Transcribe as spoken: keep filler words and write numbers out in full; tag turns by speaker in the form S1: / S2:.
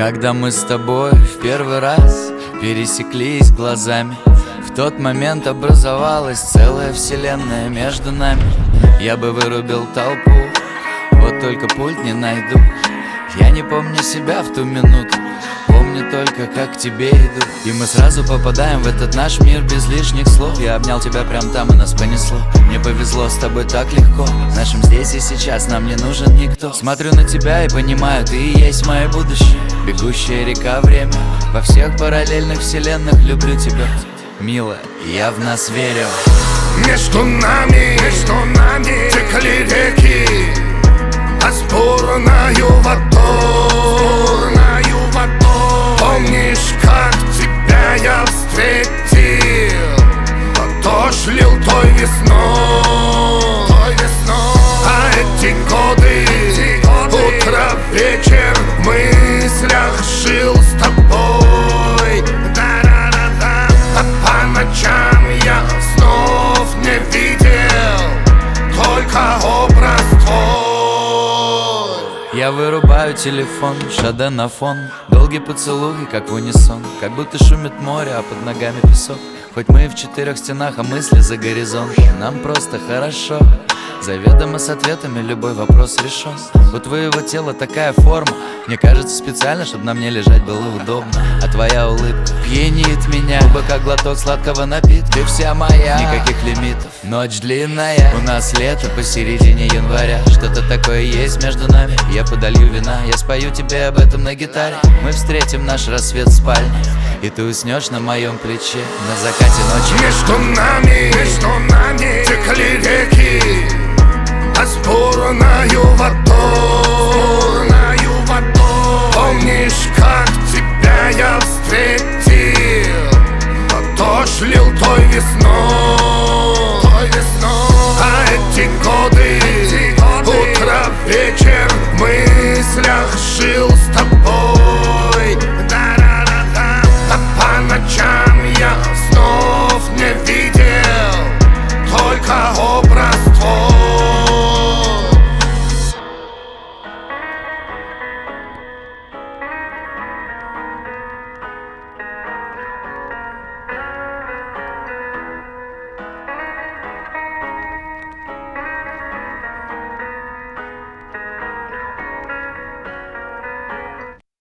S1: Когда мы с тобой в первый раз пересеклись глазами, в тот момент образовалась целая вселенная между нами. Я бы вырубил толпу, вот только пульт не найду. Я не помню себя в ту минуту, помню только, как к тебе иду. И мы сразу попадаем в этот наш мир без лишних слов. Я обнял тебя прям там, и нас понесло. Мне повезло, с тобой так легко. Нашим здесь и сейчас нам не нужен никто. Смотрю на тебя и понимаю, ты и есть мое будущее. Бегущая река время, во всех параллельных вселенных люблю тебя, милая, я в нас верю.
S2: Между нами, между нами текли реки, а сборною водой, водой. Помнишь, как тебя я встретил? Дождь лил той весной, той весной. А эти годы, эти годы, утро, вечер в мыслях жил с тобой. Да-да-да-да. А по ночам я снов не видел, только образ твой.
S1: Я вырубаю телефон, шаде на фон. Долгий поцелуй, как в унисон. Как будто шумит море, а под ногами песок. Хоть мы и в четырех стенах, а мысли за горизонт. Нам просто хорошо. Заведомо с ответами любой вопрос решен. У твоего тела такая форма, мне кажется, специально, чтобы на мне лежать было удобно. А твоя улыбка пьянит меня, губы как глоток сладкого напитка. Ты вся моя, никаких лимитов, ночь длинная. У нас лето посередине января. Что-то такое есть между нами, я подолью вина. Я спою тебе об этом на гитаре. Мы встретим наш рассвет в спальне, и ты уснешь на моем плече на закате ночи.
S2: Между нами, между нами текли реки, а сборною водой, водой. Помнишь, как тебя я встретил? Дождь лил той весной, той весной. А эти годы,